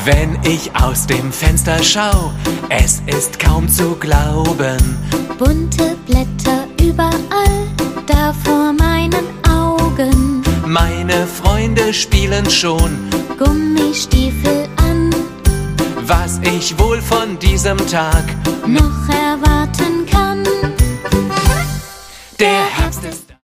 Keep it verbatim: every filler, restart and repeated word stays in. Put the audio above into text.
Wenn ich aus dem Fenster schau, es ist kaum zu glauben. Bunte Blätter überall, da vor meinen Augen. Meine Freunde spielen schon Gummistiefel an. Was ich wohl von diesem Tag noch erwarten kann. Der Herbst ist